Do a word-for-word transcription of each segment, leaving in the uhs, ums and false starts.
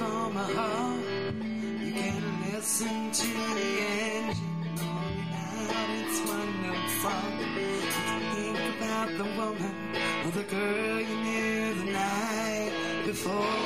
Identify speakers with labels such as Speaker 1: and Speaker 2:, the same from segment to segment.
Speaker 1: from a heart. You can listen to the engine on your out. It's one note song. Think about the woman or the girl you knew the night before.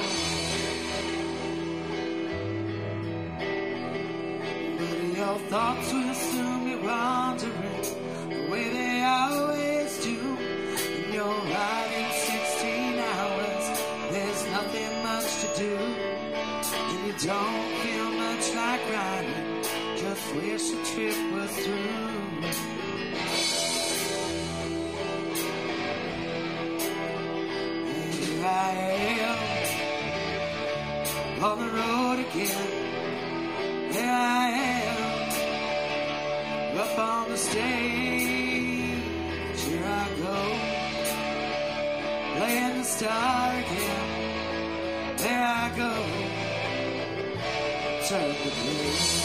Speaker 1: But your thoughts will soon be wandering the way they always do. And you're riding sixteen hours, there's nothing much to do. And you don't feel much like riding, just wish the trip was through. Here I am, on the road again. Here I am, up on the stage. Here I go, playing the star again. There I go, turn the page.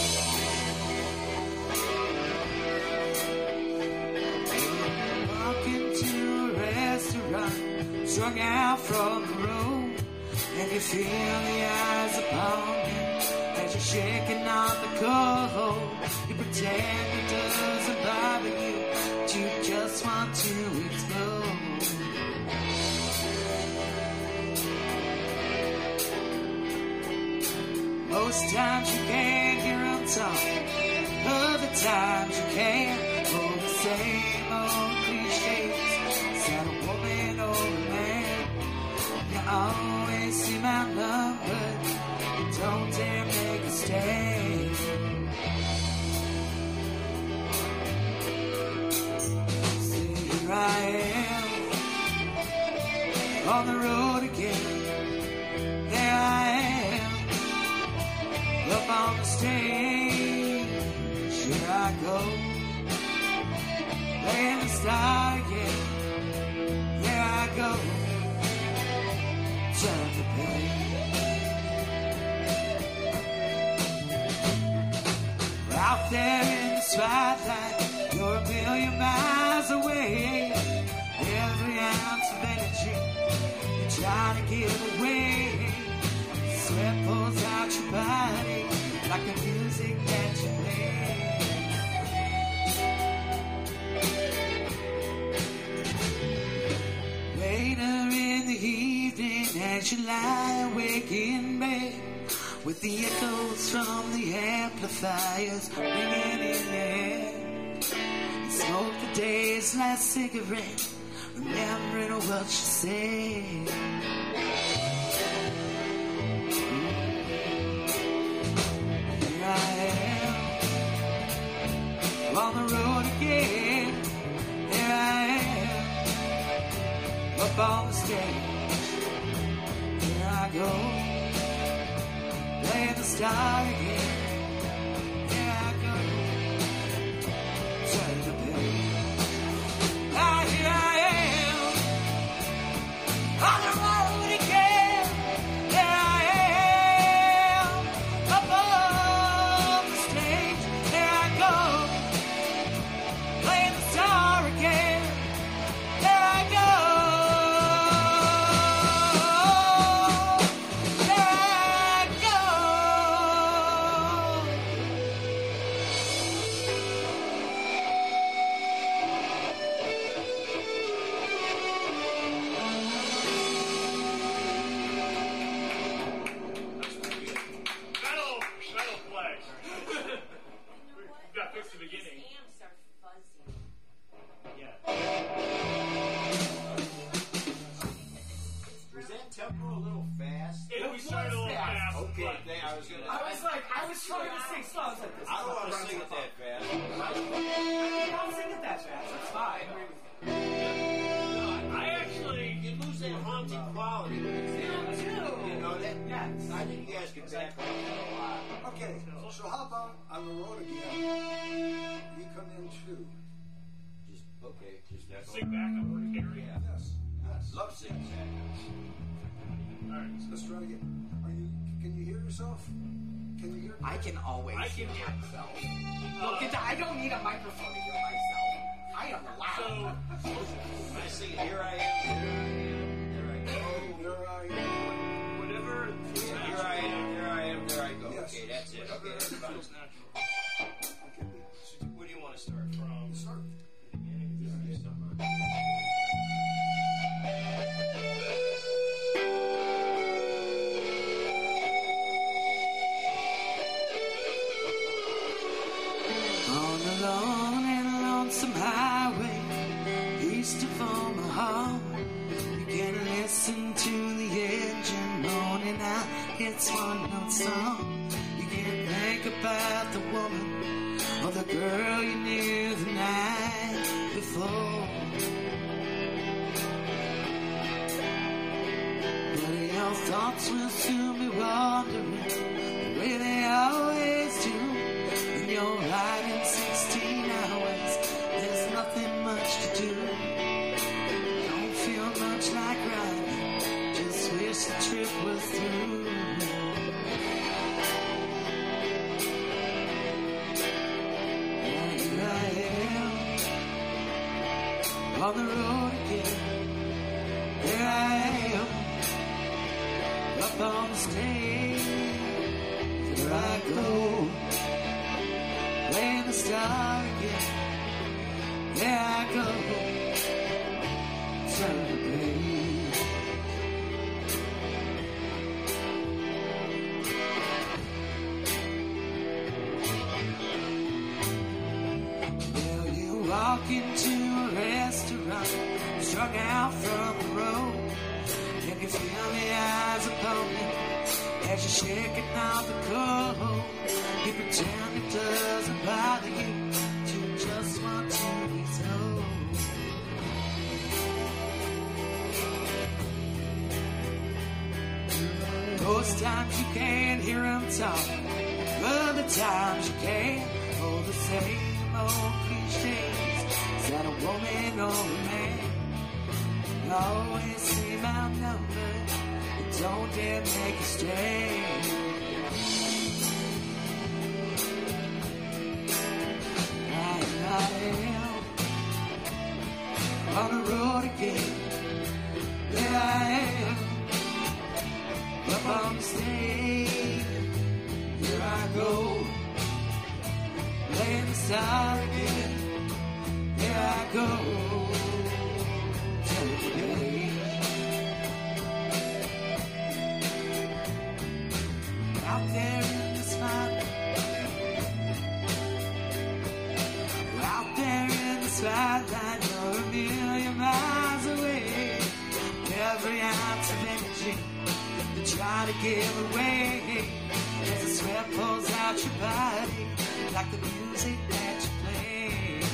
Speaker 1: Walk into a restaurant, strung out from the road, and you feel the eyes upon you as you're shaking on the cold. You pretend it doesn't bother you, but you just want to explode. Most times you can't hear them talk, other times you can't. Oh, the same old cliches, said a woman or a man. You always seem outnumbered, you don't dare make a stand. See, here I am, on the road again. There I am, up on the stage. Here I go, playing the star again. There I go, turn the page. We're out there in the spotlight, you're a million miles away. Every ounce of energy you're trying to give away. Sweat pulls out your body like the music that you play. Later in the evening, as you lie awake in bed, with the echoes from the amplifiers ringing in your head, you smoke the day's last cigarette, remembering what you said. Here I am, on the road again. Here I am, up on the stage. Here I go, playing the star again. Here I go, turn the page. Now here I am, on the road again. Here I am, up on the stage. Here I go, playing the star again. Here I go.
Speaker 2: Okay, so how about on the road again? You come in too.
Speaker 3: Just okay, just that.
Speaker 4: Sing back up or carry.
Speaker 2: Yes, yes.
Speaker 3: Love singing back.
Speaker 4: All right,
Speaker 2: so let's try to get. Are you? Can you hear yourself? Can you hear?
Speaker 5: I can always
Speaker 4: I can
Speaker 5: hear
Speaker 4: hear
Speaker 5: myself. Look, I don't need a microphone to hear myself. I am loud.
Speaker 4: So,
Speaker 3: when I sing here I am, there I am, there I go.
Speaker 2: Here I am.
Speaker 4: whatever.
Speaker 3: Here I am.
Speaker 1: it's one note song. You can't think about the woman or the girl you knew the night before. But your thoughts will soon be wandering the way they always do. When you're riding sixteen hours, there's nothing much to do. Don't feel much like riding, just wish the trip was through. And here I am, on the road again. There I am, up on the stage. Here I go, playing the star again. There I go, turn the page. Well, you walk into a restaurant, struck out from the road. You can feel the eyes upon you as you're shaking out the cold. You pretend it doesn't bother you, you just want to be told. Most times you can't hear them talk, other times you can. Oh, the same old cliches, is that a woman or a man? You always seem outnumbered, but don't dare make a stand. I am on the road again. There I am, up on the stage. Here I go, playing the star again. Here I go, tell it again. Out there in the spotlight, out there in the spotlight, you're a million miles away. Every ounce of energy you try to give away, as the sweat pulls out your body like the music that you play.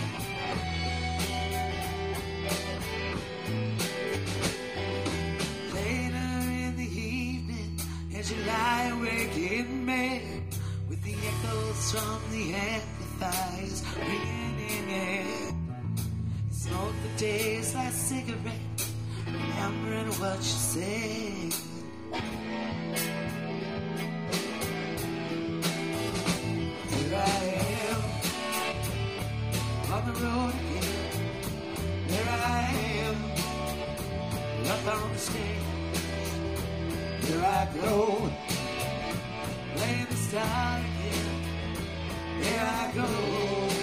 Speaker 1: Later in the evening, as you lie awake in bed, with the echoes from the amplifiers ringing in your head, you smoke the day's last cigarette, remembering what you said. Here I am, on the road again. There I am, up on the stage. Here I go, playing the star again. Here I go.